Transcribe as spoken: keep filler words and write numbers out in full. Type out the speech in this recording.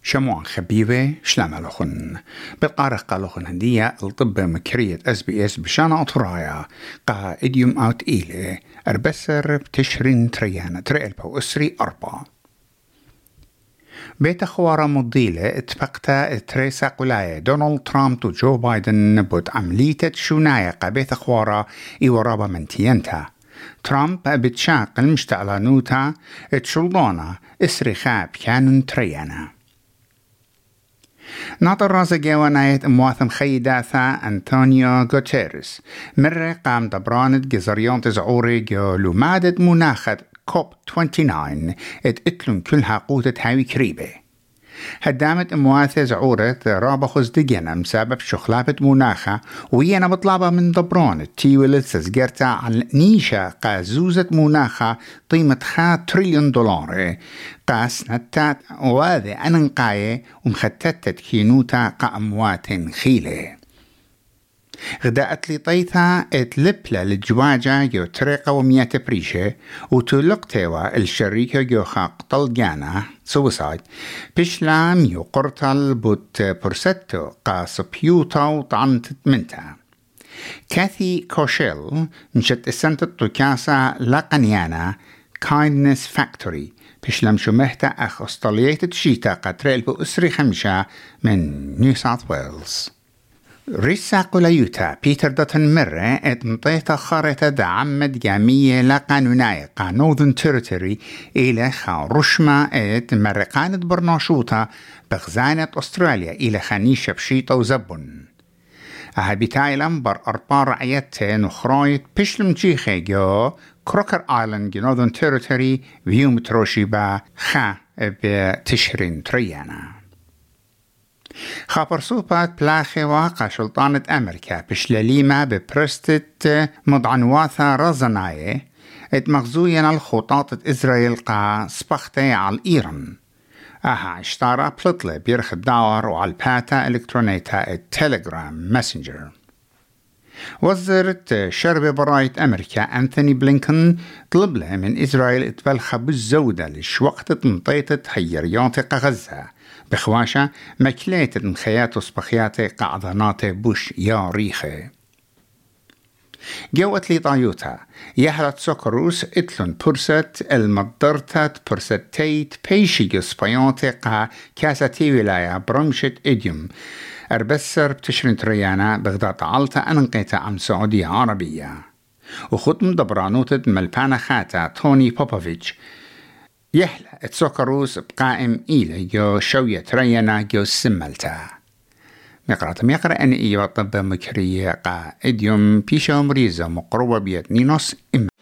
شموعن خبيبة شلاملوخن بالقارق قالوخن هندية الطب مكرية اس بي اس بشان أطرايا قا إديوم أوت إيلي أربسر بتشرين تريانا تريل بو أسري أربعة بيت خوارا مضيلة اتفقتا تريسا قلاية دونالد ترامب وجو بايدن نبود عملية شوناية قا بيت خوارا إيورابا منتينتا ترامب بتشاق المشتعلانوتا اتشلدونا اسري خاب كانون تريانا ناطر رازا جوانايت امواثم خيداثا أنطونيو غوتيرس مرة قام دبراند جزريون تزعوري جو لومادة مناخة كوب تسعة وعشرين ات اتلون كلها قوتة هاوي كريبة هدامت امواثة زعورة رابا خزدقنا مسبب شخلابة مناخة ويانا بطلابة من دبران تيولد سزجرتا على نيشة قازوزة مناخة قيمة خا تريليون دولار قاس نتات وهذا أننقاية ومختتت كينوتا قاموات خيلة غداءت لي طيثا اتلبلا للجواجة جو طريقة ومية بريشة وتلقتوا الشريكة جو خاق طلقانا سوسايد بشلا ميو قرطل بوت برستو قاس بيوتا وطعنت منتا كاثي كوشيل مشت السنة الطكاسة لقنيانا كايندنس فاكتوري بشلم شمهتا أخ أسترالية تشيتا قتريل بأسري خمشة من نيو ساوث ويلز ريسا قليوتا بيتر داتن مرة ات مطيطة خارطة دعمد جامية لا قانونية قا نوذن تيريتوري إلى خا رشمة ات مرقانة برناشوطة بغزانة أستراليا إلى خانيشة بشيطة وزبن أهبتايلم بر أربع رعيته نخرايت بشلم جيخي جو كروكر آيلاند جو نوذن تيريتوري فيو متروشيبا خا بتشرين تريانا خابر صوبات بلاخي واقع سلطانة أمريكا بشلاليمة ببرستة مضعنواثة رزناية ات مغزويا الخطاطة إسرائيل قا سبختي على إيران أها اشتارا بلطلة بيرخ الدور وعلى الباتا إلكترونيتا التليجرام ماسنجر وزرت شرب براية أمريكا أنثوني بلينكن طلب له من إسرائيل اتبلخ بالزودة لشوقت تنطيطة حيريات غزة بخواشة مكليت المخيات وصبخيات قعدانات بوش يا ريخي جوت لي طايوتا يهلت سوكروس اتلون برست المضرتات برستيت بيشي سبايونت قا كاساتي ولاية برمشت إديوم أربسر بتشرين تريانا بغداد عالتا أنقيتا عم سعودية عربية وختم دبرانوتة ملبانا خاتا توني بوبوفيتش يحلى اتسوكروس بقائم إيلي جو شوية تريانا جو سملتا مقراتم يقرأ أن إيوة طب مكرية قا إديوم بيشا مريزة مقروبة بيت نينوس إما